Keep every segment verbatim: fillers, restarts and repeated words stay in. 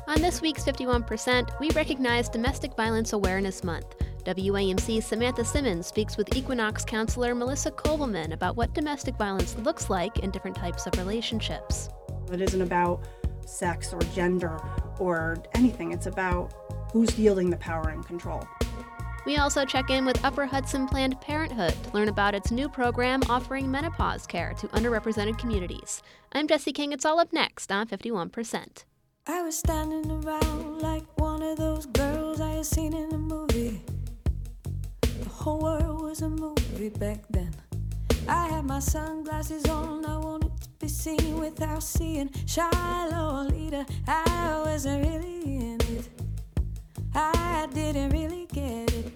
On this week's fifty-one percent, we recognize Domestic Violence Awareness Month. W A M C's Samantha Simmons speaks with Equinox counselor Melissa Kobelman about what domestic violence looks like in different types of relationships. It isn't about sex or gender or anything. It's about who's wielding the power and control. We also check in with Upper Hudson Planned Parenthood to learn about its new program offering menopause care to underrepresented communities. I'm Jesse King. It's all up next on fifty-one percent. I was standing around like one of those girls I had seen in a movie. The whole world was a movie back then. I had my sunglasses on, I wanted to be seen without seeing Shiloh leader. I wasn't really in it, I didn't really get it.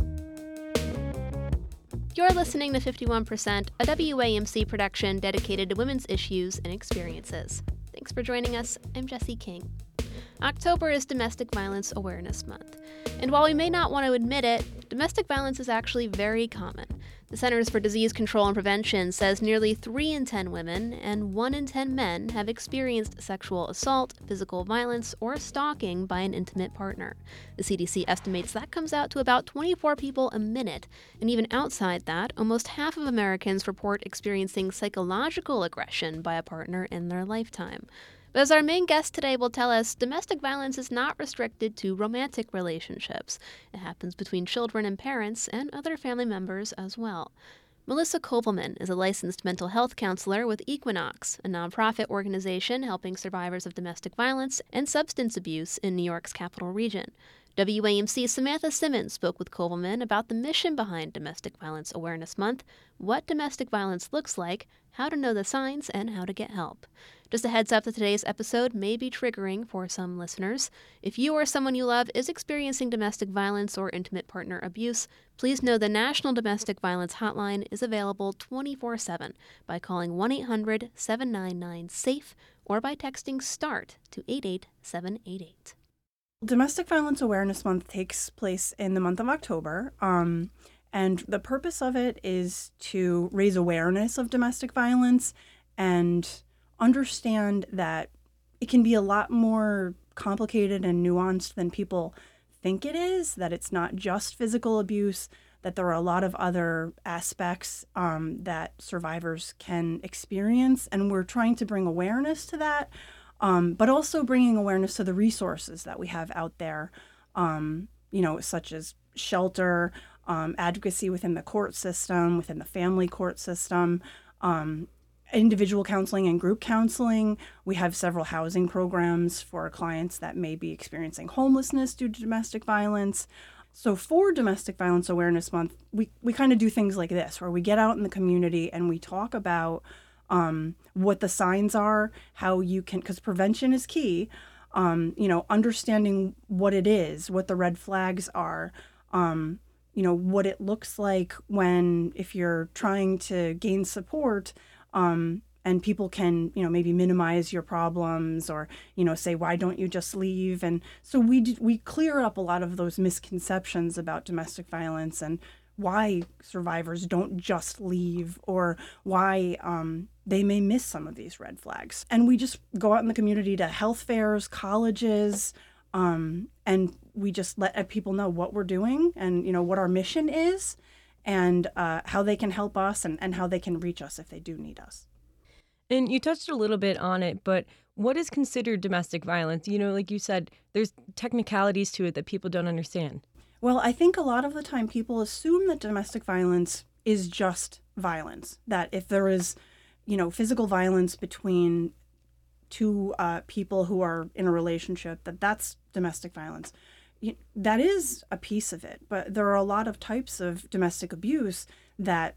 You're listening to fifty-one percent, a W A M C production dedicated to women's issues and experiences. Thanks for joining us. I'm Jesse King. October is Domestic Violence Awareness Month. And while we may not want to admit it, domestic violence is actually very common. The Centers for Disease Control and Prevention says nearly three in ten women and one in ten men have experienced sexual assault, physical violence, or stalking by an intimate partner. The C D C estimates that comes out to about twenty-four people a minute. And even outside that, almost half of Americans report experiencing psychological aggression by a partner in their lifetime. But as our main guest today will tell us, domestic violence is not restricted to romantic relationships. It happens between children and parents and other family members as well. Melissa Kobelman is a licensed mental health counselor with Equinox, a nonprofit organization helping survivors of domestic violence and substance abuse in New York's capital region. W A M C's Samantha Simmons spoke with Kobelman about the mission behind Domestic Violence Awareness Month, what domestic violence looks like, how to know the signs, and how to get help. Just a heads up that today's episode may be triggering for some listeners. If you or someone you love is experiencing domestic violence or intimate partner abuse, please know the National Domestic Violence Hotline is available twenty-four seven by calling one eight hundred seven nine nine SAFE or by texting START to eight eight seven eight eight. Domestic Violence Awareness Month takes place in the month of October, um, and the purpose of it is to raise awareness of domestic violence and understand that it can be a lot more complicated and nuanced than people think it is, that it's not just physical abuse, that there are a lot of other aspects um, that survivors can experience, and we're trying to bring awareness to that. Um, but also bringing awareness to the resources that we have out there, um, you know, such as shelter, um, advocacy within the court system, within the family court system, um, individual counseling and group counseling. We have several housing programs for clients that may be experiencing homelessness due to domestic violence. So for Domestic Violence Awareness Month, we, we kind of do things like this, where we get out in the community and we talk about Um, what the signs are, how you can, because prevention is key, um, you know, understanding what it is, what the red flags are, um, you know, what it looks like when, if you're trying to gain support, um, and people can, you know, maybe minimize your problems or, you know, say, why don't you just leave? And so we, d- we clear up a lot of those misconceptions about domestic violence and why survivors don't just leave, or why um, they may miss some of these red flags. And we just go out in the community to health fairs, colleges, um, and we just let people know what we're doing and, you know, what our mission is and uh, how they can help us and, and how they can reach us if they do need us. And you touched a little bit on it, but what is considered domestic violence? You know, like you said, there's technicalities to it that people don't understand. Well, I think a lot of the time people assume that domestic violence is just violence, that if there is, you know, physical violence between two uh, people who are in a relationship, that that's domestic violence. You, that is a piece of it, but there are a lot of types of domestic abuse that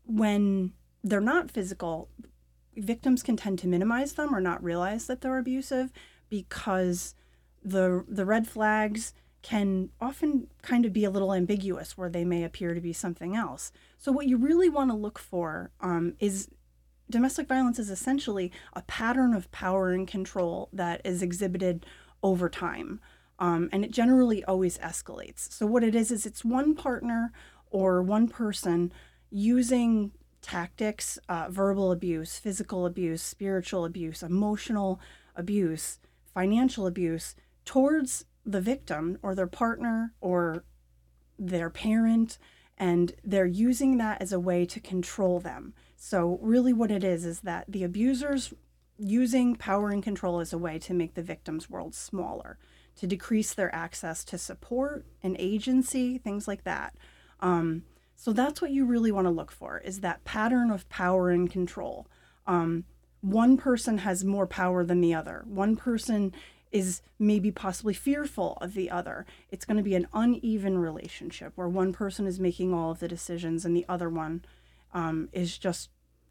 when they're not physical, victims can tend to minimize them or not realize that they're abusive because the the red flags can often kind of be a little ambiguous, where they may appear to be something else. So what you really want to look for um, is domestic violence is essentially a pattern of power and control that is exhibited over time. Um, and it generally always escalates. So what it is, is it's one partner or one person using tactics, uh, verbal abuse, physical abuse, spiritual abuse, emotional abuse, financial abuse, towards the victim or their partner or their parent, and they're using that as a way to control them. So really what it is is that the abuser's using power and control as a way to make the victim's world smaller, to decrease their access to support and agency, things like that. Um, so that's what you really want to look for, is that pattern of power and control. Um, one person has more power than the other. One person is maybe possibly fearful of the other. It's going to be an uneven relationship where one person is making all of the decisions and the other one um, is just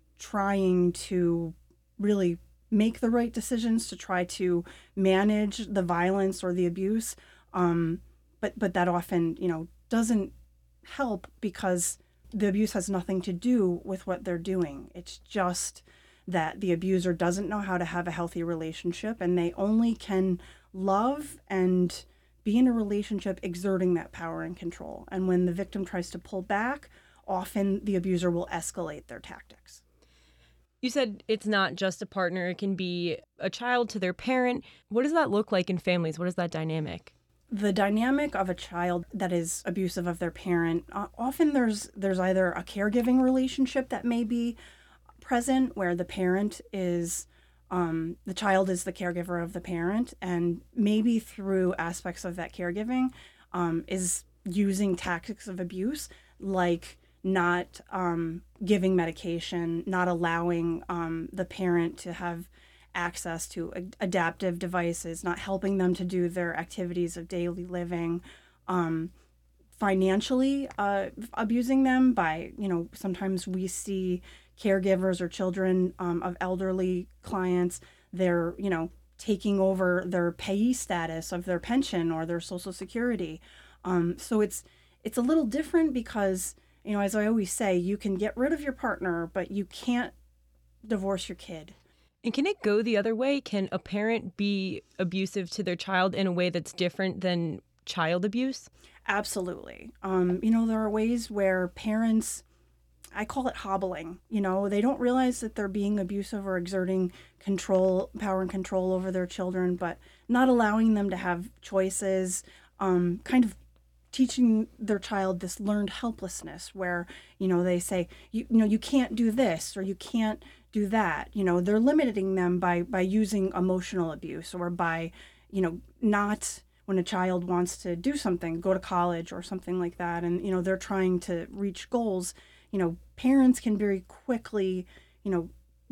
trying to really make the right decisions to try to manage the violence or the abuse. Um, but but that often, you know, doesn't help because the abuse has nothing to do with what they're doing. It's just that the abuser doesn't know how to have a healthy relationship, and they only can love and be in a relationship exerting that power and control. And when the victim tries to pull back, often the abuser will escalate their tactics. You said it's not just a partner, it can be a child to their parent. What does that look like in families? What is that dynamic? The dynamic of a child that is abusive of their parent, uh, often there's there's either a caregiving relationship that may be present where the parent is, um, the child is the caregiver of the parent, and maybe through aspects of that caregiving um, is using tactics of abuse, like not um, giving medication, not allowing um, the parent to have access to a- adaptive devices, not helping them to do their activities of daily living, um, financially uh, abusing them by, you know, sometimes we see caregivers or children um, of elderly clients, they're, you know, taking over their payee status of their pension or their Social Security. Um, so it's it's a little different because, you know, as I always say, you can get rid of your partner, but you can't divorce your kid. And can it go the other way? Can a parent be abusive to their child in a way that's different than child abuse? Absolutely. Um, you know, there are ways where parents, I call it hobbling, you know, they don't realize that they're being abusive or exerting control, power and control over their children, but not allowing them to have choices, um, kind of teaching their child this learned helplessness where, you know, they say, you, you know, you can't do this or you can't do that. You know, they're limiting them by by using emotional abuse or by, you know, not when a child wants to do something, go to college or something like that. And, you know, they're trying to reach goals. You know, parents can very quickly, you know,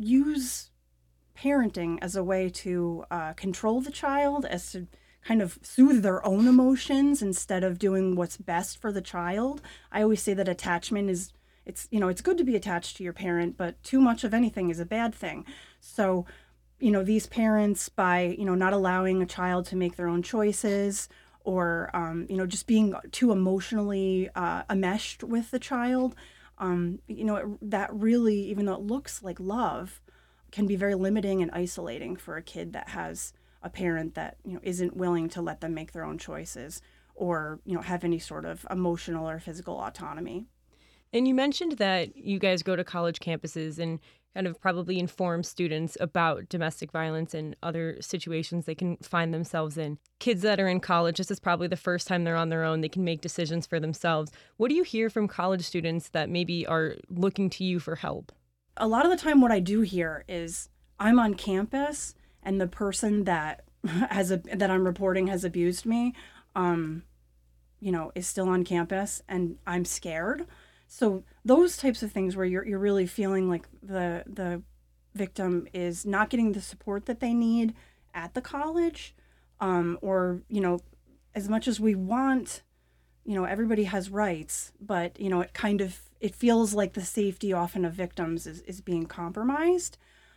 use parenting as a way to uh, control the child, as to kind of soothe their own emotions instead of doing what's best for the child. I always say that attachment is, it's, you know, it's good to be attached to your parent, but too much of anything is a bad thing. So, you know, these parents, by, you know, not allowing a child to make their own choices or, um, you know, just being too emotionally uh, enmeshed with the child, um, you know, it, that really, even though it looks like love, can be very limiting and isolating for a kid that has a parent that, you know, isn't willing to let them make their own choices or, you know, have any sort of emotional or physical autonomy. And you mentioned that you guys go to college campuses and kind of probably inform students about domestic violence and other situations they can find themselves in. Kids that are in college, this is probably the first time they're on their own. They can make decisions for themselves. What do you hear from college students that maybe are looking to you for help? A lot of the time what I do hear is I'm on campus and the person that has a, that I'm reporting has abused me, um, you know, is still on campus and I'm scared. So those types of things where you're you're really feeling like the the victim is not getting the support that they need at the college, um, or, you know, as much as we want, you know, everybody has rights, but, you know, it kind of, it feels like the safety often of victims is, is being compromised.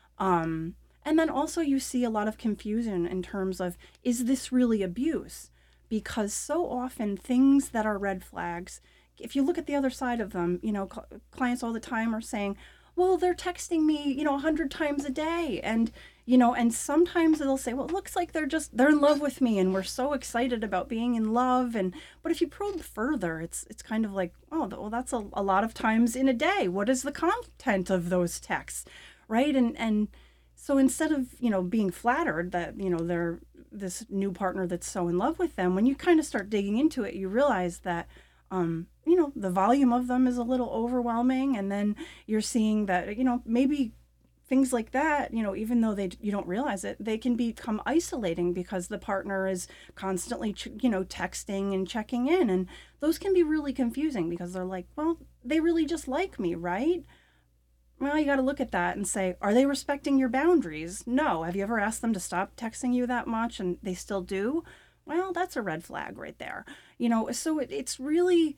Um, and then also you see a lot of confusion in terms of, is this really abuse? Because so often things that are red flags, if you look at the other side of them, you know, cl- clients all the time are saying, well, they're texting me, you know, a hundred times a day. And, you know, and sometimes they'll say, well, it looks like they're just, they're in love with me and we're so excited about being in love. And, but if you probe further, it's, it's kind of like, oh, well, that's a, a lot of times in a day. What is the content of those texts? Right. And, and so instead of, you know, being flattered that, you know, they're, this new partner that's so in love with them, when you kind of start digging into it, you realize that, um, you know, the volume of them is a little overwhelming. And then you're seeing that, you know, maybe things like that, you know, even though they you don't realize it, they can become isolating because the partner is constantly, ch- you know, texting and checking in. And those can be really confusing because they're like, well, they really just like me, right? Well, you got to look at that and say, are they respecting your boundaries? No. Have you ever asked them to stop texting you that much and they still do? Well, that's a red flag right there. You know, so it, it's really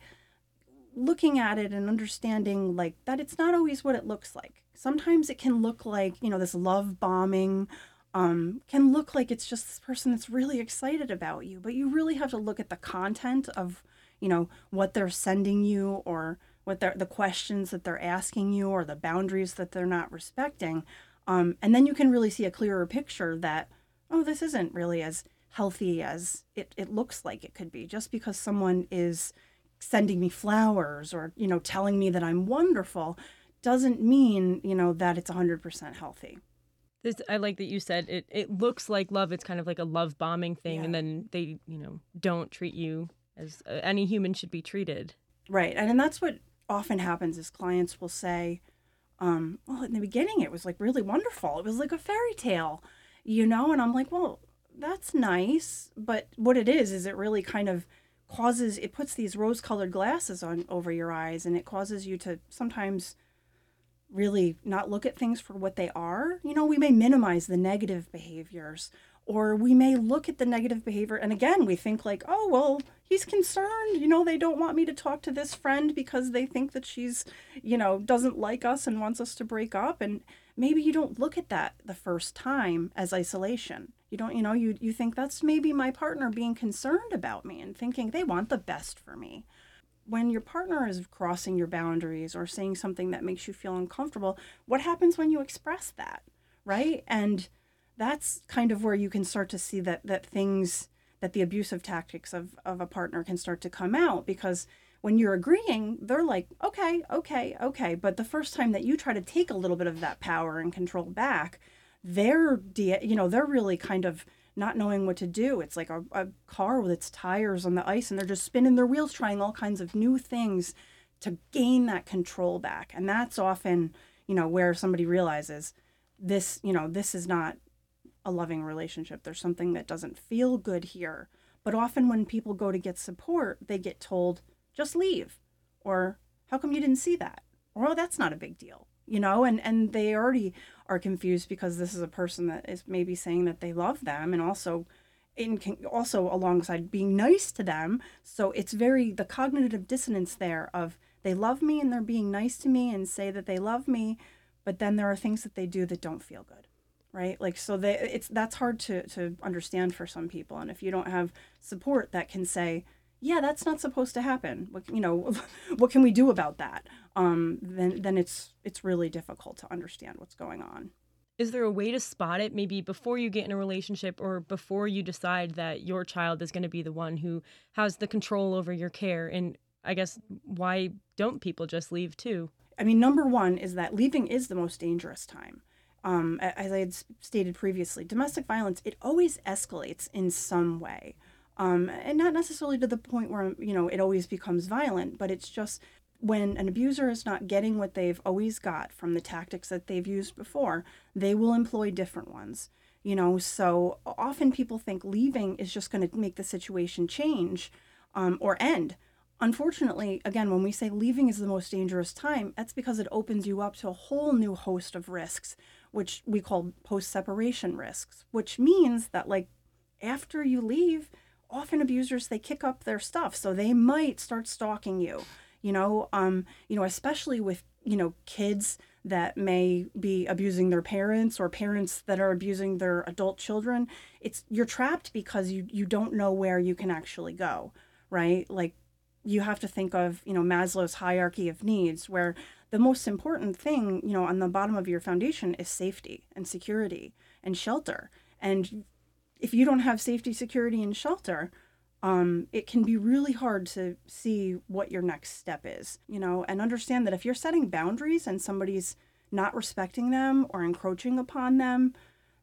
looking at it and understanding like that it's not always what it looks like. Sometimes it can look like, you know, this love bombing um, can look like it's just this person that's really excited about you, but you really have to look at the content of, you know, what they're sending you or what they're, the questions that they're asking you or the boundaries that they're not respecting. Um, and then you can really see a clearer picture that, oh, this isn't really as healthy as it, it looks like it could be. Just because someone is sending me flowers or, you know, telling me that I'm wonderful doesn't mean, you know, that it's one hundred percent healthy. This, I like that you said it, it looks like love. It's kind of like a love bombing thing. Yeah. And then they, you know, don't treat you as uh, any human should be treated. Right. And, and that's what often happens is clients will say, um, well, in the beginning, it was like really wonderful. It was like a fairy tale, you know? And I'm like, well, that's nice. But what it is, is it really kind of causes, it puts these rose colored glasses on over your eyes, and it causes you to sometimes really not look at things for what they are. You know, we may minimize the negative behaviors, or we may look at the negative behavior. And again, we think like, oh, well, he's concerned, you know, they don't want me to talk to this friend because they think that she's, you know, doesn't like us and wants us to break up. And maybe you don't look at that the first time as isolation. You don't, you know, you, you think that's maybe my partner being concerned about me and thinking they want the best for me. When your partner is crossing your boundaries or saying something that makes you feel uncomfortable, what happens when you express that, right? And that's kind of where you can start to see that that things, that the abusive tactics of, of a partner can start to come out, because when you're agreeing, they're like, okay, okay, okay. But the first time that you try to take a little bit of that power and control back, they're, de- you know, they're really kind of not knowing what to do. It's like a, a car with its tires on the ice and they're just spinning their wheels, trying all kinds of new things to gain that control back. And that's often, you know, where somebody realizes this, you know, this is not a loving relationship. There's something that doesn't feel good here. But often when people go to get support, they get told, just leave. Or how come you didn't see that? Or, oh, that's not a big deal. You know, and, and they already are confused because this is a person that is maybe saying that they love them and also in also alongside being nice to them. So it's very, the cognitive dissonance there of they love me and they're being nice to me and say that they love me, but then there are things that they do that don't feel good, right? Like, so they, it's, that's hard to, to understand for some people. And if you don't have support that can say, yeah, that's not supposed to happen. What, you know, what can we do about that? Um, then, then it's it's really difficult to understand what's going on. Is there a way to spot it, maybe before you get in a relationship or before you decide that your child is going to be the one who has the control over your care? And I guess, why don't people just leave too? I mean, number one is that leaving is the most dangerous time. Um, as I had stated previously, domestic violence, it always escalates in some way. Um, and not necessarily to the point where, you know, it always becomes violent, but it's just when an abuser is not getting what they've always got from the tactics that they've used before, they will employ different ones, you know. So often people think leaving is just going to make the situation change um, or end. Unfortunately, again, when we say leaving is the most dangerous time, that's because it opens you up to a whole new host of risks, which we call post-separation risks, which means that, like, after you leave, often abusers, they kick up their stuff. So they might start stalking you, you know, um, you know, especially with, you know, kids that may be abusing their parents or parents that are abusing their adult children. It's, you're trapped because you, you don't know where you can actually go, right? Like, you have to think of, you know, Maslow's hierarchy of needs, where the most important thing, you know, on the bottom of your foundation is safety and security and shelter. And if you don't have safety, security, and shelter, um, it can be really hard to see what your next step is, you know, and understand that if you're setting boundaries and somebody's not respecting them or encroaching upon them,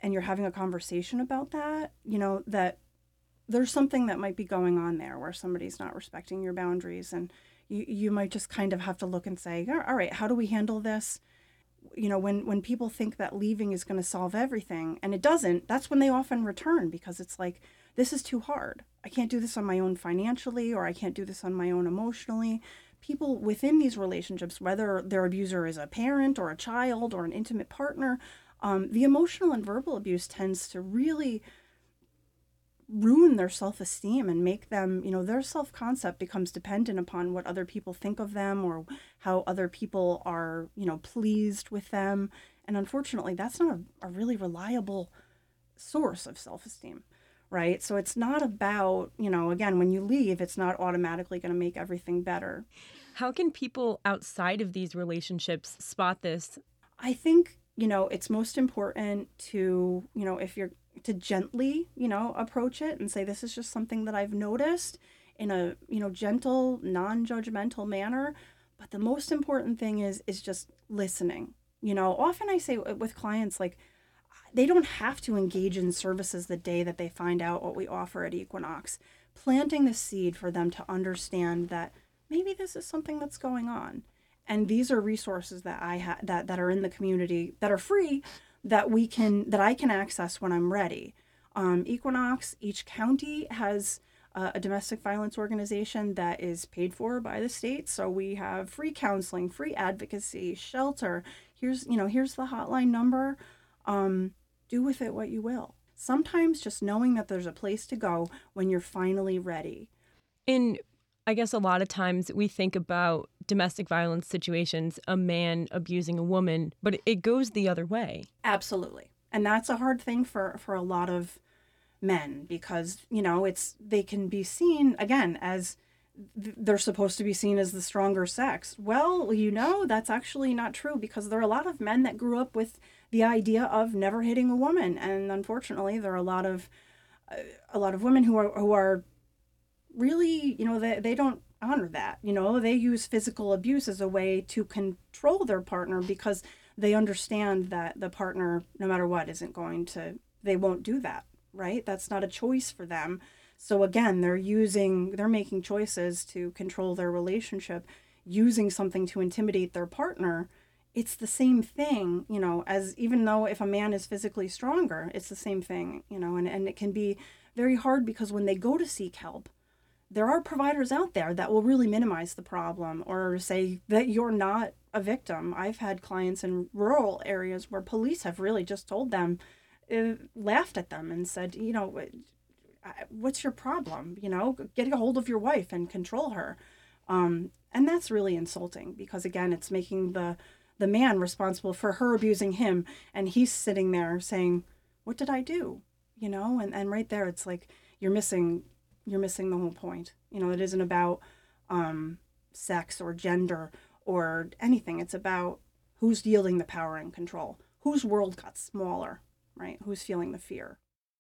and you're having a conversation about that, you know, that there's something that might be going on there where somebody's not respecting your boundaries, and you, you might just kind of have to look and say, all right, how do we handle this? You know, when, when people think that leaving is going to solve everything, and it doesn't, that's when they often return, because it's like, this is too hard. I can't do this on my own financially, or I can't do this on my own emotionally. People within these relationships, whether their abuser is a parent or a child or an intimate partner, um, the emotional and verbal abuse tends to really ruin their self-esteem and make them, you know, their self-concept becomes dependent upon what other people think of them or how other people are, you know, pleased with them. And unfortunately, that's not a, a really reliable source of self-esteem, right? So it's not about, you know, again, when you leave, it's not automatically going to make everything better. How can people outside of these relationships spot this? I think, you know, it's most important to, you know, if you're to gently, you know, approach it and say, this is just something that I've noticed in a, you know, gentle, non-judgmental manner. But the most important thing is, is just listening. You know, often I say with clients, like, they don't have to engage in services the day that they find out what we offer at Equinox. Planting the seed for them to understand that maybe this is something that's going on. And these are resources that I ha- that, that are in the community that are free, that we can, that I can access when I'm ready. Um, Equinox, each county has uh, a domestic violence organization that is paid for by the state. So we have free counseling, free advocacy, shelter. Here's, you know, here's the hotline number. Um, do with it what you will. Sometimes just knowing that there's a place to go when you're finally ready. And I guess a lot of times we think about domestic violence situations, a man abusing a woman, but it goes the other way. Absolutely. And that's a hard thing for, for a lot of men because, you know, it's, they can be seen, again, as they're supposed to be seen as the stronger sex. Well, you know, that's actually not true because there are a lot of men that grew up with the idea of never hitting a woman. And unfortunately, there are a lot of, uh, a lot of women who are, who are really, you know, they, they don't honor that. You know, they use physical abuse as a way to control their partner because they understand that the partner, no matter what, isn't going to, they won't do that, right? That's not a choice for them. So again, they're using, they're making choices to control their relationship, using something to intimidate their partner. It's the same thing, you know, as even though if a man is physically stronger, it's the same thing, you know, and, and it can be very hard because when they go to seek help, there are providers out there that will really minimize the problem or say that you're not a victim. I've had clients in rural areas where police have really just told them, uh, laughed at them and said, you know, what's your problem? You know, get a hold of your wife and control her. Um, and that's really insulting because, again, it's making the, the man responsible for her abusing him. And he's sitting there saying, what did I do? You know, and, and right there, it's like you're missing you're missing the whole point. You know, it isn't about um, sex or gender or anything. It's about who's yielding the power and control, whose world got smaller, right? Who's feeling the fear.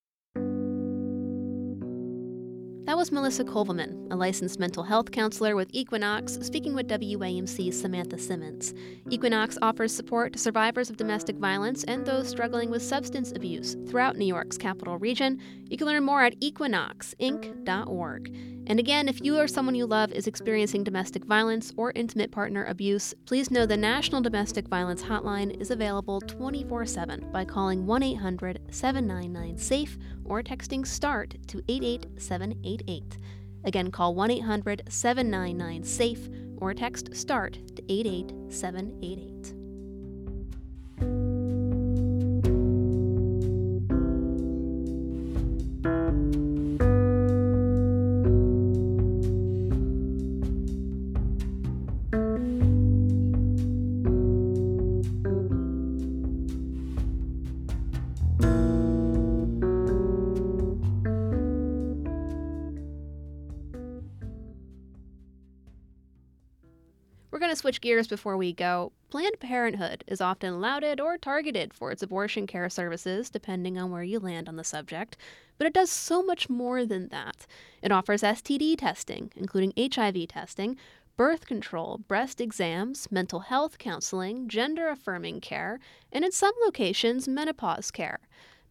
That was Melissa Kolvelman, a licensed mental health counselor with Equinox, speaking with W A M C's Samantha Simmons. Equinox offers support to survivors of domestic violence and those struggling with substance abuse throughout New York's capital region. You can learn more at equinox inc dot org. And again, if you or someone you love is experiencing domestic violence or intimate partner abuse, please know the National Domestic Violence Hotline is available twenty-four seven by calling one eight hundred seven nine nine SAFE or texting START to eight eight seven eight eight. Again, call one eight hundred seven nine nine SAFE or text START to eight eight seven eight eight. We're going to switch gears before we go. Planned Parenthood is often lauded or targeted for its abortion care services, depending on where you land on the subject. But it does so much more than that. It offers S T D testing, including H I V testing, birth control, breast exams, mental health counseling, gender-affirming care, and in some locations, menopause care.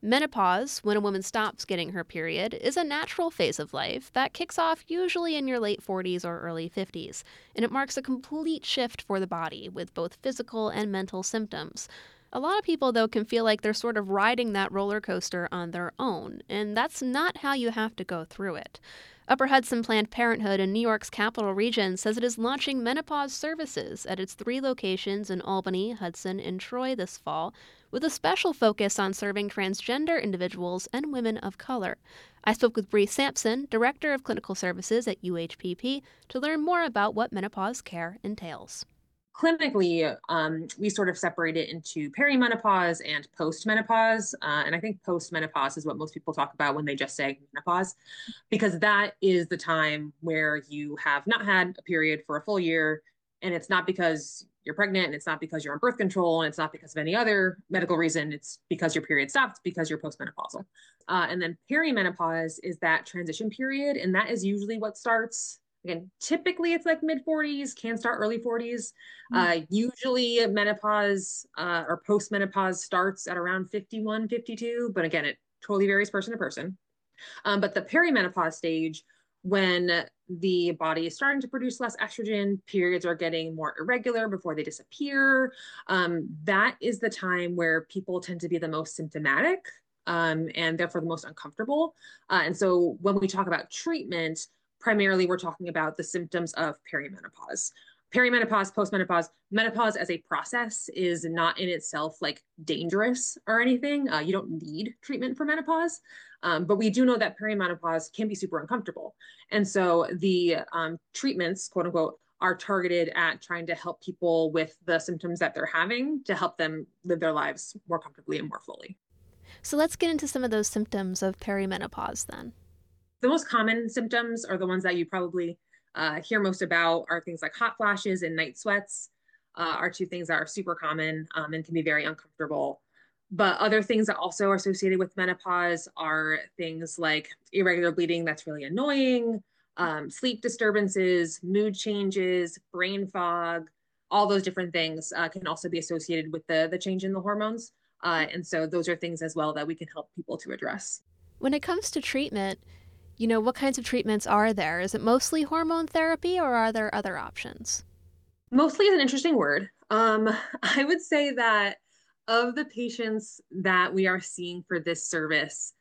Menopause, when a woman stops getting her period, is a natural phase of life that kicks off usually in your late forties or early fifties, and it marks a complete shift for the body with both physical and mental symptoms. A lot of people, though, can feel like they're sort of riding that roller coaster on their own, and that's not how you have to go through it. Upper Hudson Planned Parenthood in New York's Capital Region says it is launching menopause services at its three locations in Albany, Hudson, and Troy this fall, with a special focus on serving transgender individuals and women of color. I spoke with Bree Sampson, Director of Clinical Services at U H P P, to learn more about what menopause care entails. Clinically, um, we sort of separate it into perimenopause and postmenopause. Uh, and I think postmenopause is what most people talk about when they just say menopause, because that is the time where you have not had a period for a full year. And it's not because you're pregnant, and it's not because you're on birth control, and it's not because of any other medical reason. It's because your period stopped, because you're postmenopausal. Uh, and then perimenopause is that transition period. And that is usually what starts. Again, typically it's like mid forties, can start early forties. Mm-hmm. Uh, usually menopause uh, or postmenopause starts at around fifty-one, fifty-two. But again, it totally varies person to person. Um, but the perimenopause stage, when the body is starting to produce less estrogen, periods are getting more irregular before they disappear. Um, that is the time where people tend to be the most symptomatic um, and therefore the most uncomfortable. Uh, and so when we talk about treatment, primarily, we're talking about the symptoms of perimenopause. Perimenopause, postmenopause, menopause as a process is not in itself like dangerous or anything. Uh, you don't need treatment for menopause, um, but we do know that perimenopause can be super uncomfortable. And so the um, treatments, quote unquote, are targeted at trying to help people with the symptoms that they're having to help them live their lives more comfortably and more fully. So let's get into some of those symptoms of perimenopause then. The most common symptoms are the ones that you probably uh, hear most about are things like hot flashes and night sweats uh, are two things that are super common um, and can be very uncomfortable. But other things that also are associated with menopause are things like irregular bleeding that's really annoying, um, sleep disturbances, mood changes, brain fog, all those different things uh, can also be associated with the, the change in the hormones. Uh, and so those are things as well that we can help people to address. When it comes to treatment, you know, what kinds of treatments are there? Is it mostly hormone therapy, or are there other options? Mostly is an interesting word. Um, I would say that of the patients that we are seeing for this service,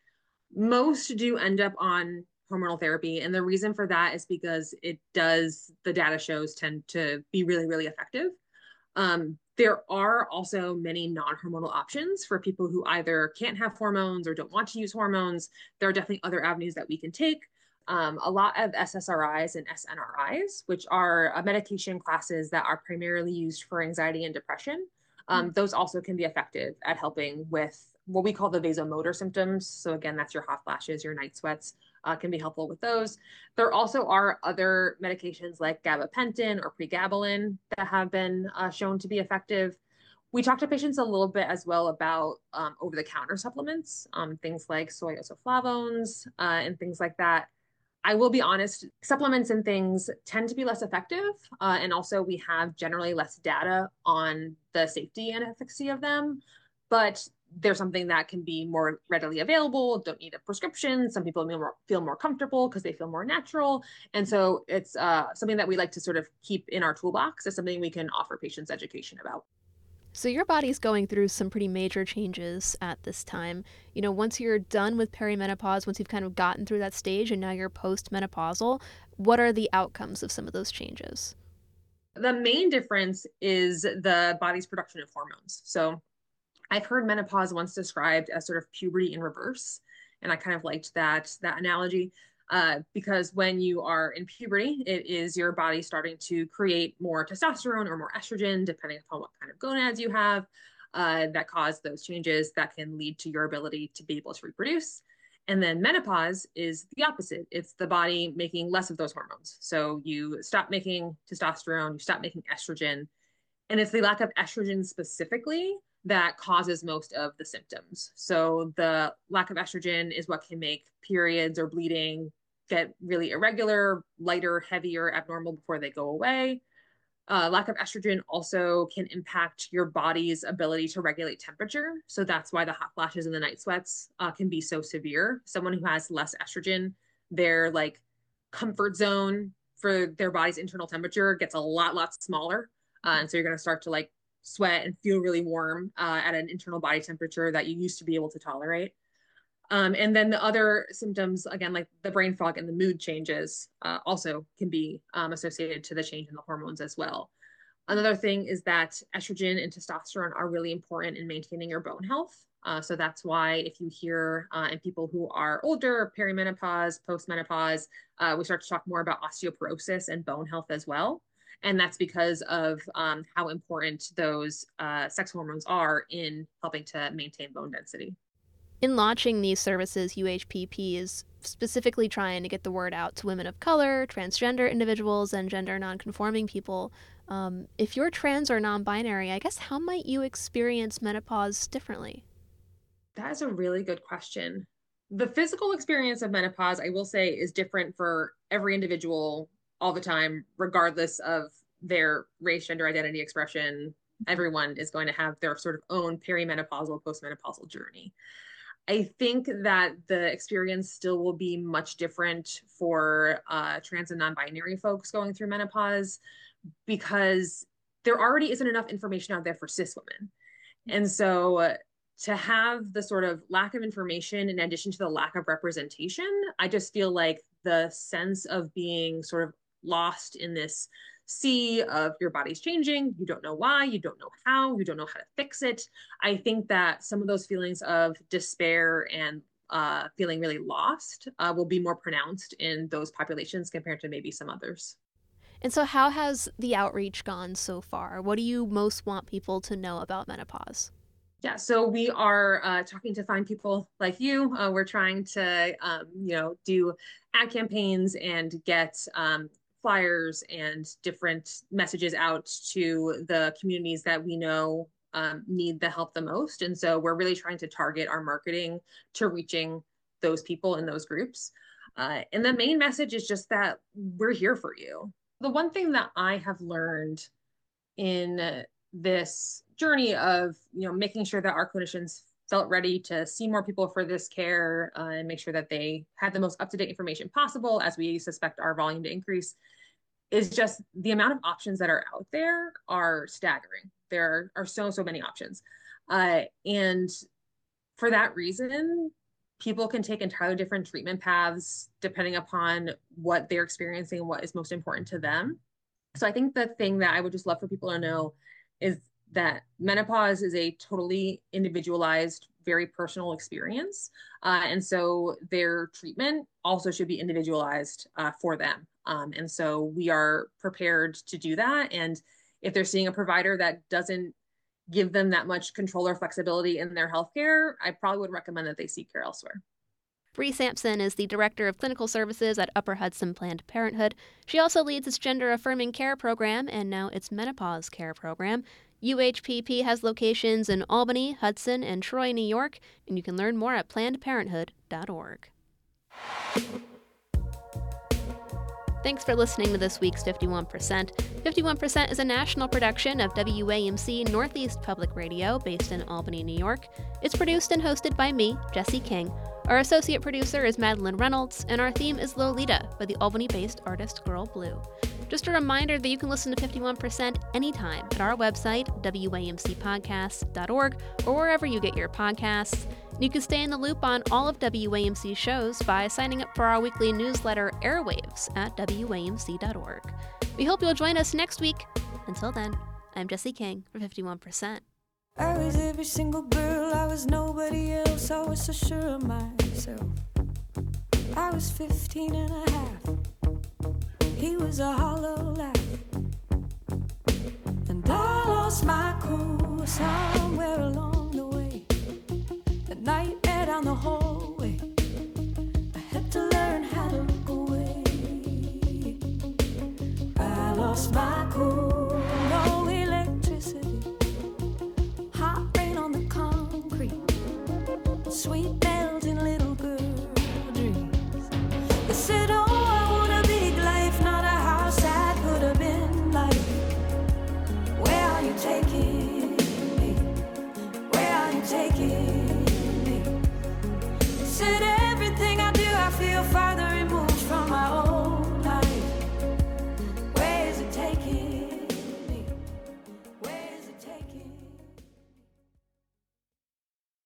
most do end up on hormonal therapy. And the reason for that is because it does, the data shows, tend to be really, really effective. Um, there are also many non-hormonal options for people who either can't have hormones or don't want to use hormones. There are definitely other avenues that we can take. Um, a lot of S S R Is and S N R Is, which are uh, medication classes that are primarily used for anxiety and depression. Um, mm-hmm. Those also can be effective at helping with what we call the vasomotor symptoms. So again, that's your hot flashes, your night sweats, uh, can be helpful with those. There also are other medications like gabapentin or pregabalin that have been uh, shown to be effective. We talk to patients a little bit as well about um, over-the-counter supplements, um, things like soy isoflavones uh, and things like that. I will be honest, supplements and things tend to be less effective. Uh, and also we have generally less data on the safety and efficacy of them, but they're something that can be more readily available, don't need a prescription. Some people feel more, feel more comfortable because they feel more natural. And so it's uh, something that we like to sort of keep in our toolbox as something we can offer patients education about. So your body's going through some pretty major changes at this time. You know, once you're done with perimenopause, once you've kind of gotten through that stage and now you're postmenopausal, what are the outcomes of some of those changes? The main difference is the body's production of hormones. So I've heard menopause once described as sort of puberty in reverse. And I kind of liked that, that analogy. Uh, because when you are in puberty, it is your body starting to create more testosterone or more estrogen, depending upon what kind of gonads you have, uh, that cause those changes that can lead to your ability to be able to reproduce. And then menopause is the opposite. It's the body making less of those hormones. So you stop making testosterone, you stop making estrogen, and it's the lack of estrogen specifically that causes most of the symptoms. So the lack of estrogen is what can make periods or bleeding get really irregular, lighter, heavier, abnormal before they go away. Uh, lack of estrogen also can impact your body's ability to regulate temperature. So that's why the hot flashes and the night sweats uh, can be so severe. Someone who has less estrogen, their like comfort zone for their body's internal temperature gets a lot, lot smaller. Uh, and so you're going to start to like sweat and feel really warm uh, at an internal body temperature that you used to be able to tolerate. Um, and then the other symptoms, again, like the brain fog and the mood changes, uh, also can be um, associated to the change in the hormones as well. Another thing is that estrogen and testosterone are really important in maintaining your bone health. Uh, so that's why if you hear uh, in people who are older, perimenopause, postmenopause, uh, we start to talk more about osteoporosis and bone health as well. And that's because of um, how important those uh, sex hormones are in helping to maintain bone density. In launching these services, U H P P is specifically trying to get the word out to women of color, transgender individuals, and gender nonconforming people. Um, if you're trans or non-binary, I guess how might you experience menopause differently? That is a really good question. The physical experience of menopause, I will say, is different for every individual all the time, regardless of their race, gender identity, expression. Everyone is going to have their sort of own perimenopausal, postmenopausal journey. I think that the experience still will be much different for uh, trans and non-binary folks going through menopause because there already isn't enough information out there for cis women. And so uh, to have the sort of lack of information in addition to the lack of representation, I just feel like the sense of being sort of lost in this sea of your body's changing, you don't know why, you don't know how, you don't know how to fix it. I think that some of those feelings of despair and uh, feeling really lost uh, will be more pronounced in those populations compared to maybe some others. And so how has the outreach gone so far? What do you most want people to know about menopause? Yeah, so we are uh, talking to fine people like you. Uh, we're trying to, um, you know, do ad campaigns and get um, flyers and different messages out to the communities that we know um, need the help the most. And so we're really trying to target our marketing to reaching those people in those groups. Uh, and the main message is just that we're here for you. The one thing that I have learned in this journey of, you know, making sure that our clinicians felt ready to see more people for this care uh, and make sure that they had the most up-to-date information possible as we suspect our volume to increase is just the amount of options that are out there are staggering. There are so, so many options. Uh, and for that reason, people can take entirely different treatment paths depending upon what they're experiencing and what is most important to them. So I think the thing that I would just love for people to know is that menopause is a totally individualized, very personal experience. Uh, and so their treatment also should be individualized uh, for them. Um, and so we are prepared to do that. And if they're seeing a provider that doesn't give them that much control or flexibility in their healthcare, I probably would recommend that they seek care elsewhere. Bree Sampson is the Director of Clinical Services at Upper Hudson Planned Parenthood. She also leads its gender-affirming care program and now its menopause care program. U H P P has locations in Albany, Hudson, and Troy, New York, and you can learn more at planned parenthood dot org. Thanks for listening to this week's fifty-one percent. fifty-one percent is a national production of W A M C Northeast Public Radio based in Albany, New York. It's produced and hosted by me, Jesse King. Our associate producer is Madeline Reynolds, and our theme is Lolita by the Albany-based artist Girl Blue. Just a reminder that you can listen to fifty-one percent anytime at our website, W A M C podcast dot org, or wherever you get your podcasts. You can stay in the loop on all of W A M C's shows by signing up for our weekly newsletter, Airwaves, at W A M C dot org. We hope you'll join us next week. Until then, I'm Jesse King for fifty-one percent. I was every single girl, I was nobody else, I was so sure of myself. I was fifteen and a half, he was a hollow laugh. And I lost my cool somewhere along the way. The nightmare down the hallway, I had to learn how to look away. I lost my